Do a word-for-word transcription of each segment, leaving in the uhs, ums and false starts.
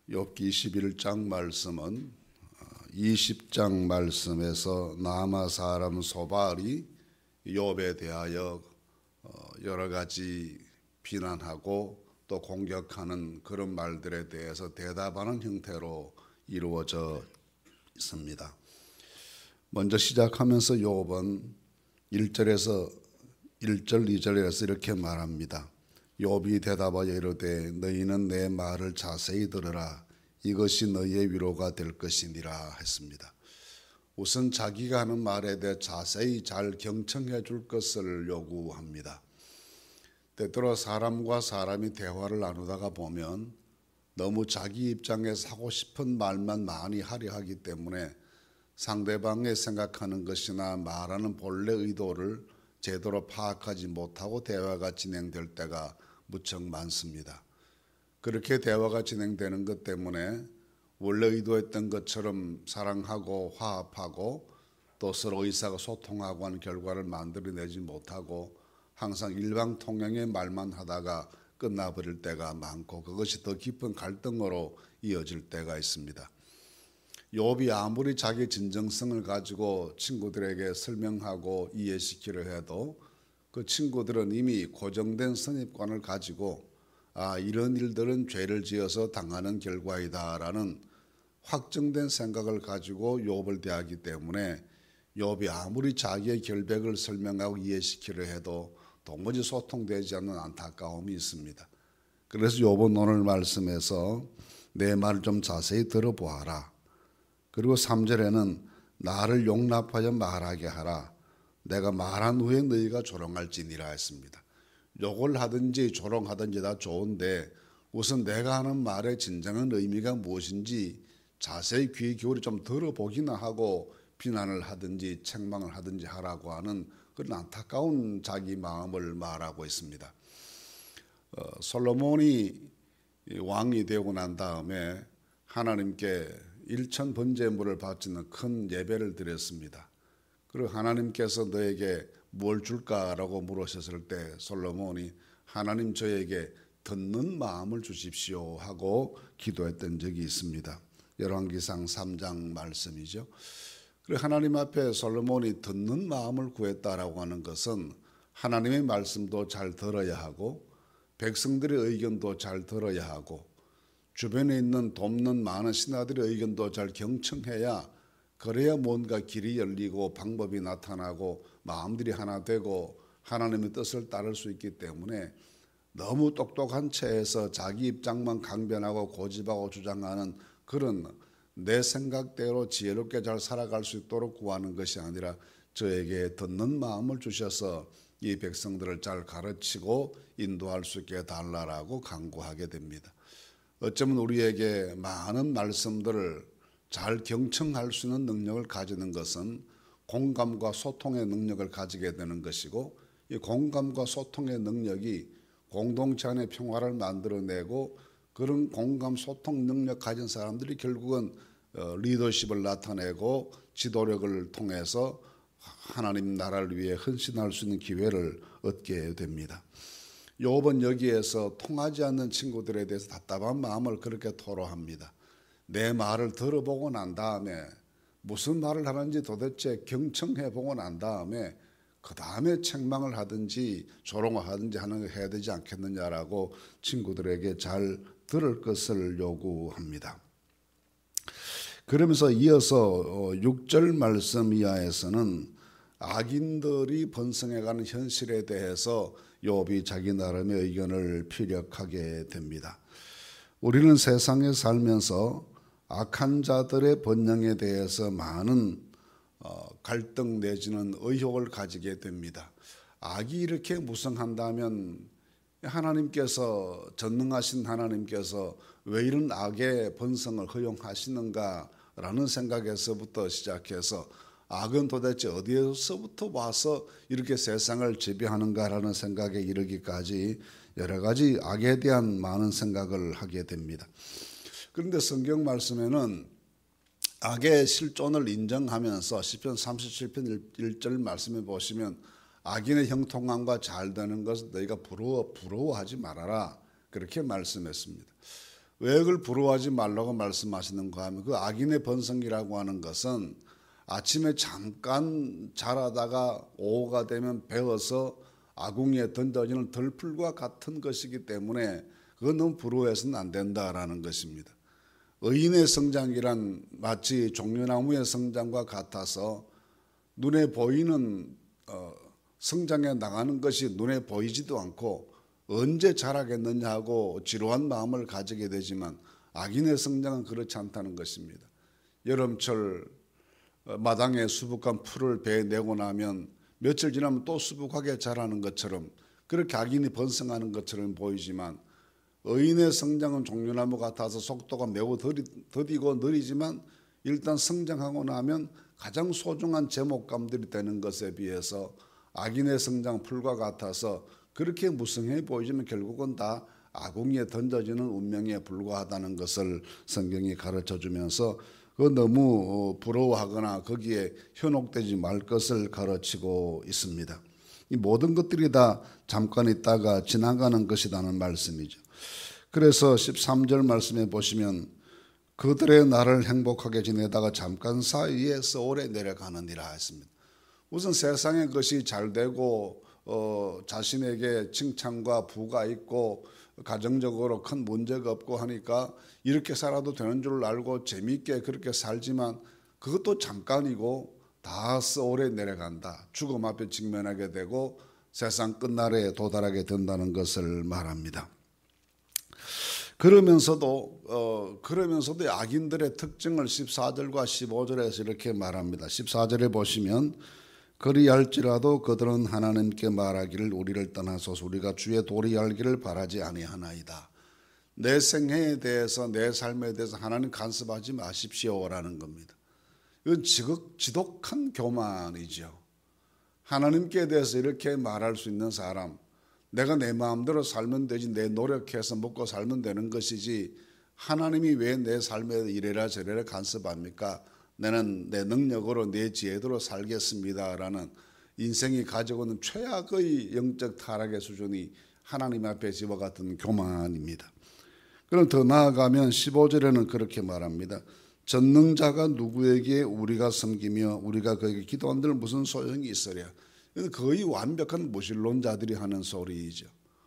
욥기 이십일 장 말씀은 이십 장 말씀에서 나아마 사람 소발이 욥에 대하여 여러 가지 비난하고 또 공격하는 그런 말들에 대해서 대답하는 형태로 이루어져 있습니다. 먼저 시작하면서 욥은 일 절에서 일 절 이 절에서 이렇게 말합니다. 욥이 대답하여 이르되 너희는 내 말을 자세히 들으라. 이것이 너희의 위로가 될 것이니라 했습니다. 우선 자기가 하는 말에 대해 자세히 잘 경청해 줄 것을 요구합니다. 때때로 사람과 사람이 대화를 나누다가 보면 너무 자기 입장에서 하고 싶은 말만 많이 하려 하기 때문에 상대방의 생각하는 것이나 말하는 본래 의도를 제대로 파악하지 못하고 대화가 진행될 때가 무척 많습니다. 그렇게 대화가 진행되는 것 때문에 원래 의도했던 것처럼 사랑하고 화합하고 또 서로 의사소통하고 하는 결과를 만들어내지 못하고 항상 일방통행의 말만 하다가 끝나버릴 때가 많고 그것이 더 깊은 갈등으로 이어질 때가 있습니다. 욥이 아무리 자기 진정성을 가지고 친구들에게 설명하고 이해시키려 해도 그 친구들은 이미 고정된 선입관을 가지고 아 이런 일들은 죄를 지어서 당하는 결과이다라는 확정된 생각을 가지고 욥을 대하기 때문에 욥이 아무리 자기의 결백을 설명하고 이해시키려 해도 도무지 소통되지 않는 안타까움이 있습니다. 그래서 욥은 오늘 말씀에서 내 말을 좀 자세히 들어보아라. 그리고 삼 절에는 나를 용납하여 말하게 하라. 내가 말한 후에 너희가 조롱할지니라 했습니다. 욕을 하든지 조롱하든지 다 좋은데 우선 내가 하는 말의 진정한 의미가 무엇인지 자세히 귀 기울여 좀 들어보기나 하고 비난을 하든지 책망을 하든지 하라고 하는 그런 안타까운 자기 마음을 말하고 있습니다. 어, 솔로몬이 왕이 되고 난 다음에 하나님께 일천 번제물을 바치는 큰 예배를 드렸습니다. 그리고 하나님께서 너에게 뭘 줄까라고 물으셨을 때 솔로몬이 하나님 저에게 듣는 마음을 주십시오 하고 기도했던 적이 있습니다. 열왕기상 삼 장 말씀이죠. 그리고 하나님 앞에 솔로몬이 듣는 마음을 구했다라고 하는 것은 하나님의 말씀도 잘 들어야 하고 백성들의 의견도 잘 들어야 하고 주변에 있는 돕는 많은 신하들의 의견도 잘 경청해야 그래야 뭔가 길이 열리고 방법이 나타나고 마음들이 하나 되고 하나님의 뜻을 따를 수 있기 때문에 너무 똑똑한 채에서 자기 입장만 강변하고 고집하고 주장하는 그런 내 생각대로 지혜롭게 잘 살아갈 수 있도록 구하는 것이 아니라 저에게 듣는 마음을 주셔서 이 백성들을 잘 가르치고 인도할 수 있게 달라라고 간구하게 됩니다. 어쩌면 우리에게 많은 말씀들을 잘 경청할 수 있는 능력을 가지는 것은 공감과 소통의 능력을 가지게 되는 것이고 이 공감과 소통의 능력이 공동체 안의 평화를 만들어내고 그런 공감 소통 능력 가진 사람들이 결국은 리더십을 나타내고 지도력을 통해서 하나님 나라를 위해 헌신할 수 있는 기회를 얻게 됩니다. 욥은 여기에서 통하지 않는 친구들에 대해서 답답한 마음을 그렇게 토로합니다. 내 말을 들어보고 난 다음에 무슨 말을 하는지 도대체 경청해보고 난 다음에 그 다음에 책망을 하든지 조롱을 하든지 하는 걸 해야 되지 않겠느냐라고 친구들에게 잘 들을 것을 요구합니다. 그러면서 이어서 육 절 말씀 이하에서는 악인들이 번성해가는 현실에 대해서 욥이 자기 나름의 의견을 피력하게 됩니다. 우리는 세상에 살면서 악한 자들의 번영에 대해서 많은 갈등 내지는 의혹을 가지게 됩니다. 악이 이렇게 무성한다면 하나님께서 전능하신 하나님께서 왜 이런 악의 번성을 허용하시는가라는 생각에서부터 시작해서 악은 도대체 어디에서부터 와서 이렇게 세상을 지배하는가라는 생각에 이르기까지 여러 가지 악에 대한 많은 생각을 하게 됩니다. 그런데 성경 말씀에는 악의 실존을 인정하면서 시편 삼십칠 편 일 절 말씀에 보시면 악인의 형통함과 잘 되는 것을 너희가 부러워, 부러워하지 말아라 그렇게 말씀했습니다. 왜 그걸 부러워하지 말라고 말씀하시는가 하면 그 악인의 번성이라고 하는 것은 아침에 잠깐 자라다가 오후가 되면 베어서 아궁이에 던져지는 덜풀과 같은 것이기 때문에 그건 너무 부러워해서는 안 된다라는 것입니다. 의인의 성장이란 마치 종려나무의 성장과 같아서 눈에 보이는 어, 성장해 나가는 것이 눈에 보이지도 않고 언제 자라겠느냐 하고 지루한 마음을 가지게 되지만 악인의 성장은 그렇지 않다는 것입니다. 여름철 마당에 수북한 풀을 베내고 나면 며칠 지나면 또 수북하게 자라는 것처럼 그렇게 악인이 번성하는 것처럼 보이지만 의인의 성장은 종려나무 같아서 속도가 매우 더디고 느리지만 일단 성장하고 나면 가장 소중한 제목감들이 되는 것에 비해서 악인의 성장 풀과 같아서 그렇게 무성해 보이지만 결국은 다 아궁이에 던져지는 운명에 불과하다는 것을 성경이 가르쳐주면서 그 너무 부러워하거나 거기에 현혹되지 말 것을 가르치고 있습니다. 이 모든 것들이 다 잠깐 있다가 지나가는 것이라는 말씀이죠. 그래서 십삼 절 말씀에 보시면 그들의 날을 행복하게 지내다가 잠깐 사이에 서울에 내려가느니라 했습니다. 우선 세상에 것이 잘 되고 어, 자신에게 칭찬과 부가 있고 가정적으로 큰 문제가 없고 하니까 이렇게 살아도 되는 줄 알고 재미있게 그렇게 살지만 그것도 잠깐이고 다 서울에 내려간다. 죽음 앞에 직면하게 되고 세상 끝날에 도달하게 된다는 것을 말합니다. 그러면서도 어, 그러면서도 악인들의 특징을 십사 절과 십오 절에서 이렇게 말합니다. 십사 절에 보시면 그리할지라도 그들은 하나님께 말하기를 우리를 떠나소서 우리가 주의 도리 알기를 바라지 아니하나이다. 내 생애에 대해서 내 삶에 대해서 하나님 간섭하지 마십시오라는 겁니다. 이건 지극, 지독한 교만이죠. 하나님께 대해서 이렇게 말할 수 있는 사람, 내가 내 마음대로 살면 되지 내 노력해서 먹고 살면 되는 것이지 하나님이 왜 내 삶에 이래라 저래라 간섭합니까? 나는 내 능력으로 내 지혜대로 살겠습니다라는 인생이 가지고 있는 최악의 영적 타락의 수준이 하나님 앞에 지와 같은 교만입니다. 그럼 더 나아가면 십오 절에는 그렇게 말합니다. 전능자가 누구에게 우리가 섬기며 우리가 그에게 기도한들 무슨 소용이 있으랴. 거의 완벽한 무신론자들이 하는 소리이죠.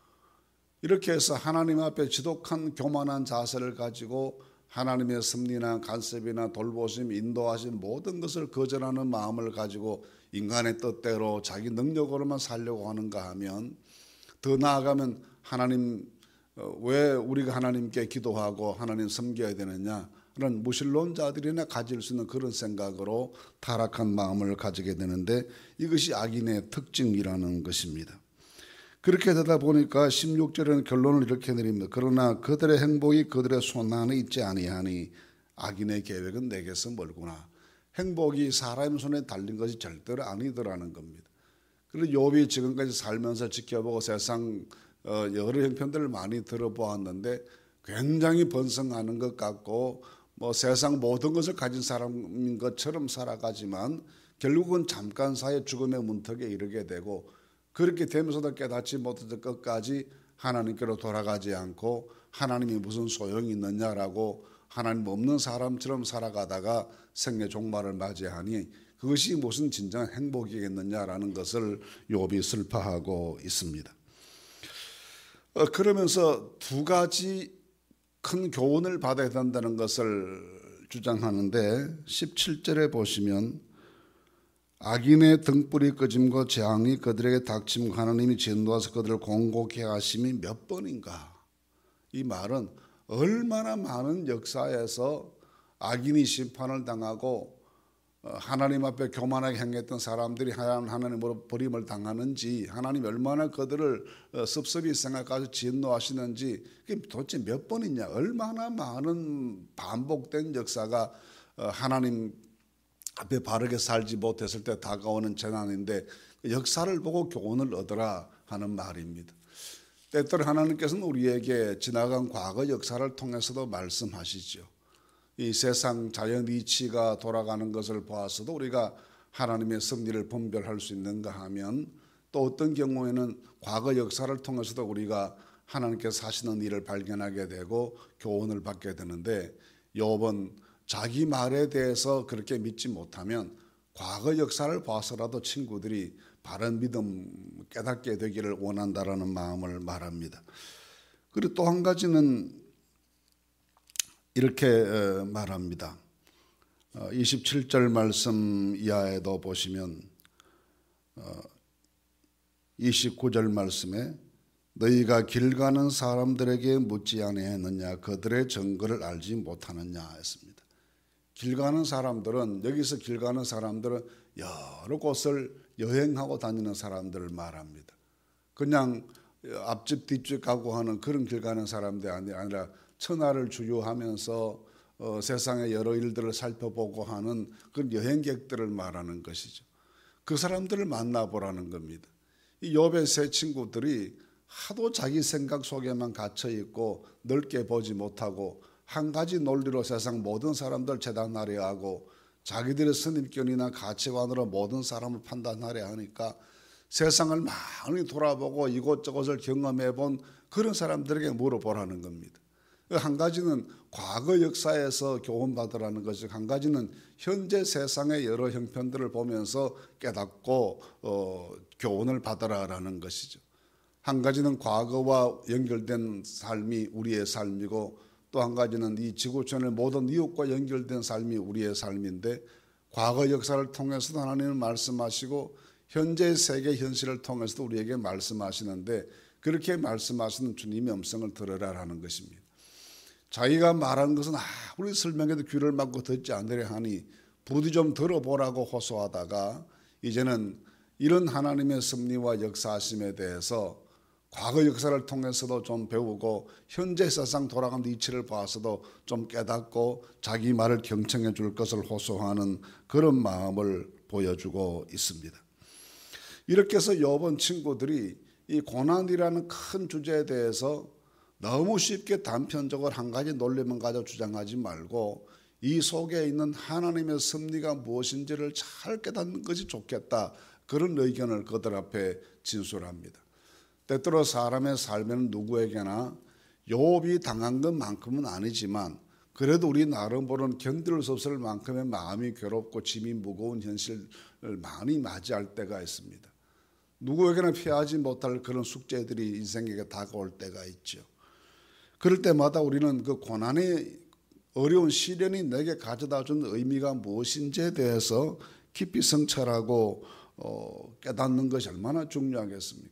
이렇게 해서 하나님 앞에 지독한 교만한 자세를 가지고 하나님의 섭리나 간섭이나 돌보심, 인도하심 모든 것을 거절하는 마음을 가지고 인간의 뜻대로 자기 능력으로만 살려고 하는가 하면 더 나아가면 하나님 왜 우리가 하나님께 기도하고 하나님 섬겨야 되느냐 그런 무신론자들이나 가질 수 있는 그런 생각으로 타락한 마음을 가지게 되는데 이것이 악인의 특징이라는 것입니다. 그렇게 되다 보니까 십육 절에는 결론을 이렇게 내립니다. 그러나 그들의 행복이 그들의 손 안에 있지 아니하니 악인의 계획은 내게서 멀구나. 행복이 사람 손에 달린 것이 절대로 아니더라는 겁니다. 그리고 욥이 지금까지 살면서 지켜보고 세상 여러 형편들을 많이 들어보았는데 굉장히 번성하는 것 같고 뭐 세상 모든 것을 가진 사람인 것처럼 살아가지만 결국은 잠깐 사이에 죽음의 문턱에 이르게 되고 그렇게 되면서도 깨닫지 못할 것까지 하나님께로 돌아가지 않고 하나님이 무슨 소용이 있느냐라고 하나님 없는 사람처럼 살아가다가 생의 종말을 맞이하니 그것이 무슨 진정한 행복이겠느냐라는 것을 욥이 슬퍼하고 있습니다. 어, 그러면서 두 가지 큰 교훈을 받아야 된다는 것을 주장하는데 십칠 절에 보시면 악인의 등불이 꺼짐과 재앙이 그들에게 닥침 하나님이 진노하서 그들을 공고케 하심이 몇 번인가. 이 말은 얼마나 많은 역사에서 악인이 심판을 당하고 하나님 앞에 교만하게 행했던 사람들이 하나님으로 버림을 당하는지 하나님이 얼마나 그들을 섭섭히 생각하셔 진노하시는지 그게 도대체 몇 번이냐. 얼마나 많은 반복된 역사가 하나님 앞에 바르게 살지 못했을 때 다가오는 재난인데 역사를 보고 교훈을 얻으라 하는 말입니다. 때때로 하나님께서는 우리에게 지나간 과거 역사를 통해서도 말씀하시죠. 이 세상 자연 이치가 돌아가는 것을 보아서도 우리가 하나님의 섭리를 분별할 수 있는가 하면 또 어떤 경우에는 과거 역사를 통해서도 우리가 하나님께서 하시는 일을 발견하게 되고 교훈을 받게 되는데, 욥은 자기 말에 대해서 그렇게 믿지 못하면 과거 역사를 봐서라도 친구들이 바른 믿음 깨닫게 되기를 원한다라는 마음을 말합니다. 그리고 또 한 가지는 이렇게 말합니다. 이십칠 절 말씀 이하에도 보시면 이십구 절 말씀에 너희가 길 가는 사람들에게 묻지 아니했느냐, 그들의 증거를 알지 못하느냐 했습니다. 길 가는 사람들은, 여기서 길 가는 사람들은 여러 곳을 여행하고 다니는 사람들을 말합니다. 그냥 앞집 뒤집 가고 하는 그런 길 가는 사람들이 아니라 천하를 주유하면서 어, 세상의 여러 일들을 살펴보고 하는 그런 여행객들을 말하는 것이죠. 그 사람들을 만나보라는 겁니다. 이 욥의 세 친구들이 하도 자기 생각 속에만 갇혀 있고 넓게 보지 못하고 한 가지 논리로 세상 모든 사람들 재단하려 하고 자기들의 선입견이나 가치관으로 모든 사람을 판단하려 하니까 세상을 많이 돌아보고 이곳저곳을 경험해 본 그런 사람들에게 물어보라는 겁니다. 한 가지는 과거 역사에서 교훈받으라는 것이고, 한 가지는 현재 세상의 여러 형편들을 보면서 깨닫고 어, 교훈을 받으라라는 것이죠. 한 가지는 과거와 연결된 삶이 우리의 삶이고, 또 한 가지는 이 지구촌의 모든 이웃과 연결된 삶이 우리의 삶인데, 과거 역사를 통해서도 하나님은 말씀하시고 현재 세계 현실을 통해서도 우리에게 말씀하시는데, 그렇게 말씀하시는 주님의 음성을 들으라라는 것입니다. 자기가 말한 것은 아무리 설명해도 귀를 막고 듣지 않으려 하니 부디 좀 들어보라고 호소하다가, 이제는 이런 하나님의 섭리와 역사하심에 대해서 과거 역사를 통해서도 좀 배우고 현재 세상 돌아가는 이치를 봐서도 좀 깨닫고 자기 말을 경청해 줄 것을 호소하는 그런 마음을 보여주고 있습니다. 이렇게 해서 욥은 친구들이 이 고난이라는 큰 주제에 대해서 너무 쉽게 단편적으로 한 가지 논리만 가지고 주장하지 말고 이 속에 있는 하나님의 섭리가 무엇인지를 잘 깨닫는 것이 좋겠다, 그런 의견을 그들 앞에 진술합니다. 때때로 사람의 삶에는 누구에게나 욥이 당한 것만큼은 아니지만 그래도 우리 나름으로는 견딜 수 없을 만큼의 마음이 괴롭고 짐이 무거운 현실을 많이 맞이할 때가 있습니다. 누구에게나 피하지 못할 그런 숙제들이 인생에게 다가올 때가 있죠. 그럴 때마다 우리는 그 고난의 어려운 시련이 내게 가져다 준 의미가 무엇인지에 대해서 깊이 성찰하고 어, 깨닫는 것이 얼마나 중요하겠습니까?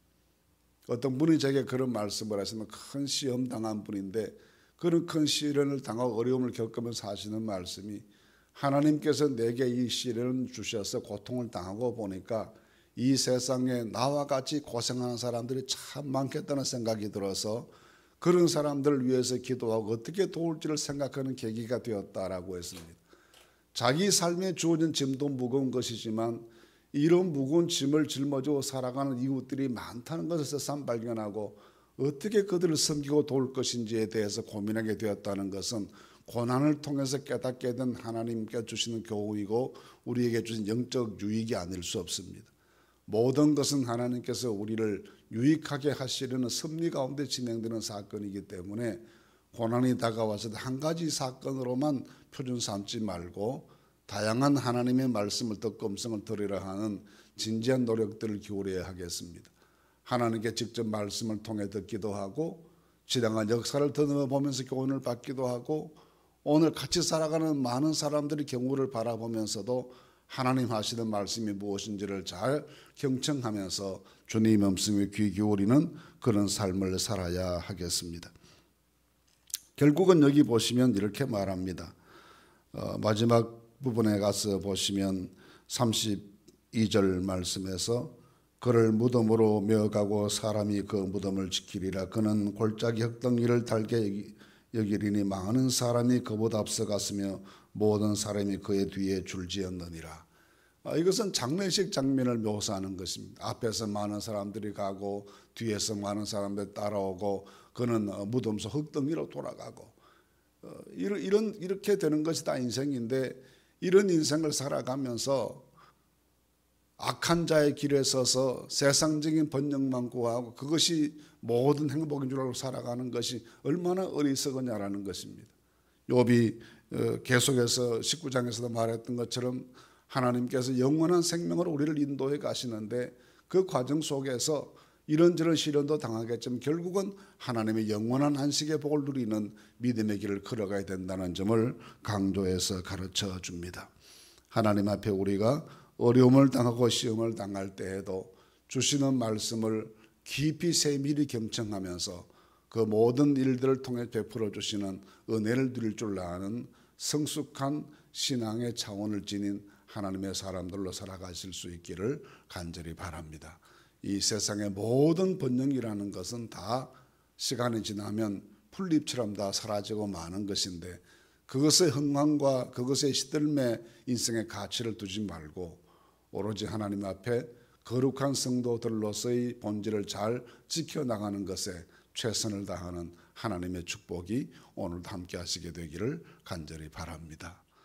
어떤 분이 제게 그런 말씀을 하시면, 큰 시험 당한 분인데 그런 큰 시련을 당하고 어려움을 겪으면서 하시는 말씀이, 하나님께서 내게 이 시련을 주셔서 고통을 당하고 보니까 이 세상에 나와 같이 고생하는 사람들이 참 많겠다는 생각이 들어서 그런 사람들을 위해서 기도하고 어떻게 도울지를 생각하는 계기가 되었다라고 했습니다. 자기 삶에 주어진 짐도 무거운 것이지만 이런 무거운 짐을 짊어지고 살아가는 이웃들이 많다는 것을 새삼 발견하고 어떻게 그들을 섬기고 도울 것인지에 대해서 고민하게 되었다는 것은 고난을 통해서 깨닫게 된 하나님께 주시는 교훈이고 우리에게 주신 영적 유익이 아닐 수 없습니다. 모든 것은 하나님께서 우리를 유익하게 하시려는 섭리 가운데 진행되는 사건이기 때문에 고난이 다가와서 한 가지 사건으로만 표준 삼지 말고 다양한 하나님의 말씀을 듣고 음성을 들으려 하는 진지한 노력들을 기울여야 하겠습니다. 하나님께 직접 말씀을 통해 듣기도 하고 지당한 역사를 들어보면서 교훈을 받기도 하고 오늘 같이 살아가는 많은 사람들의 경우를 바라보면서도 하나님 하시는 말씀이 무엇인지를 잘 경청하면서 주님의 음성에 귀 기울이는 그런 삶을 살아야 하겠습니다. 결국은 여기 보시면 이렇게 말합니다. 어, 마지막 부분에 가서 보시면 삼십이 절 말씀에서 그를 무덤으로 메어가고 사람이 그 무덤을 지키리라. 그는 골짜기 흙덩이를 달게 여기리니 많은 사람이 그보다 앞서갔으며 모든 사람이 그의 뒤에 줄지었느니라. 아, 이것은 장례식 장면을 묘사하는 것입니다. 앞에서 많은 사람들이 가고 뒤에서 많은 사람들이 따라오고 그는 무덤 속 흙덩이로 돌아가고 어, 이런, 이런 이렇게 되는 것이 다 인생인데 이런 인생을 살아가면서 악한 자의 길에 서서 세상적인 번영만 구하고 그것이 모든 행복인 줄 알고 살아가는 것이 얼마나 어리석으냐라는 것입니다. 욥이 계속해서 십구 장에서도 말했던 것처럼 하나님께서 영원한 생명으로 우리를 인도해 가시는데 그 과정 속에서 이런저런 시련도 당하겠지만 결국은 하나님의 영원한 안식의 복을 누리는 믿음의 길을 걸어가야 된다는 점을 강조해서 가르쳐 줍니다. 하나님 앞에 우리가 어려움을 당하고 시험을 당할 때에도 주시는 말씀을 깊이 세밀히 경청하면서 그 모든 일들을 통해 베풀어 주시는 은혜를 누릴 줄 아는 성숙한 신앙의 차원을 지닌 하나님의 사람들로 살아가실 수 있기를 간절히 바랍니다. 이 세상의 모든 번영이라는 것은 다 시간이 지나면 풀잎처럼 다 사라지고 마는 것인데 그것의 흥망과 그것의 시들매 인생의 가치를 두지 말고 오로지 하나님 앞에 거룩한 성도들로서의 본질을 잘 지켜나가는 것에 최선을 다하는 하나님의 축복이 오늘도 함께 하시게 되기를 간절히 바랍니다.